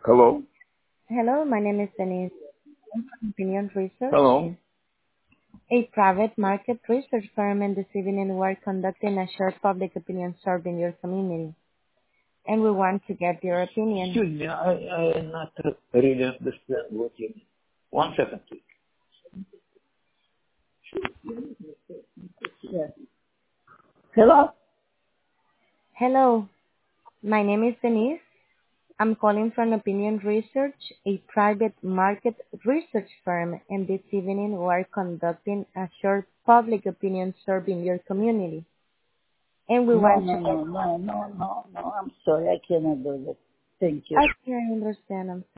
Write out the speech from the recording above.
Hello? Hello, my name is Denise. I'm from Opinion Research, Hello? a private market research firm, and this evening we're conducting a short public opinion survey in your community, and we want to get your opinion. Excuse me, I not really understand what you mean. One second, please. Yes. Hello? Hello, my name is Denise. I'm calling from Opinion Research, a private market research firm, and this evening we're conducting a short public opinion survey in your community, and we No, want to no, get. no, no, no, no, no. I'm sorry, I cannot do that. Thank you. Okay, I understand.